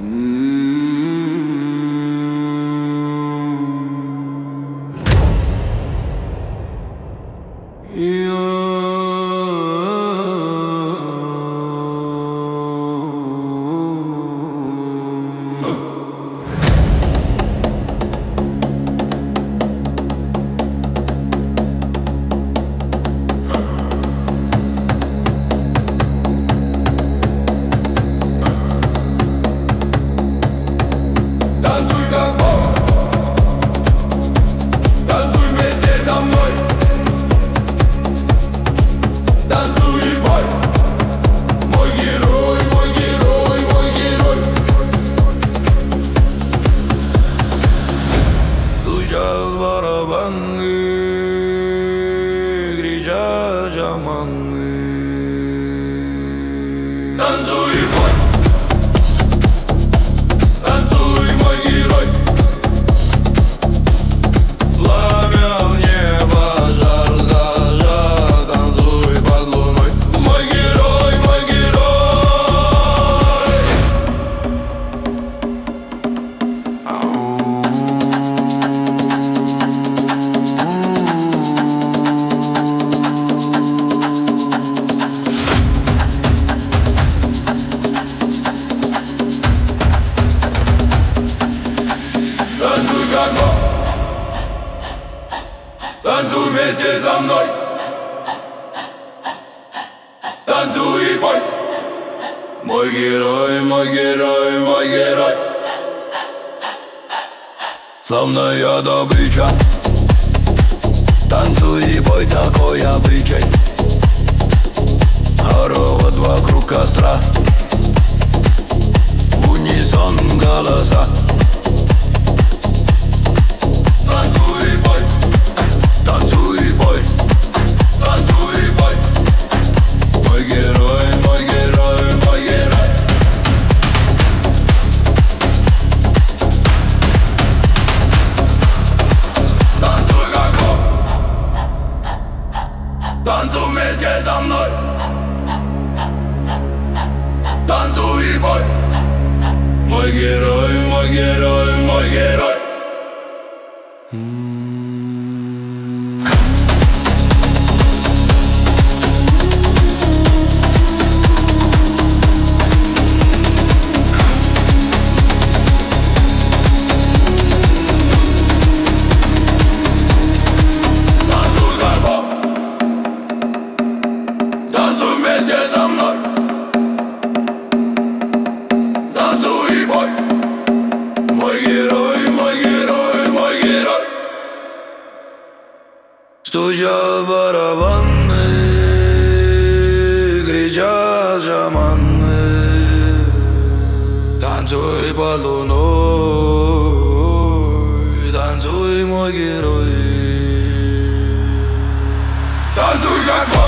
Танцуй, бой, танцуй, мой герой. Пламя в небо, жар дождя. Танцуй под луной, мой герой, мой герой. Танцуй вместе со мной. Танцуй и пой. Мой герой, мой герой, мой герой. Славная добыча. Танцуй и пой, такой обычай. Хоровод вокруг костра. В унисон голоса. Танцуй вместе со мной. Танцуй и бой. Мой герой, мой герой, мой герой. Стучат барабаны, кричат шаманы. Танцуй под луной, танцуй, мой герой. Танцуй как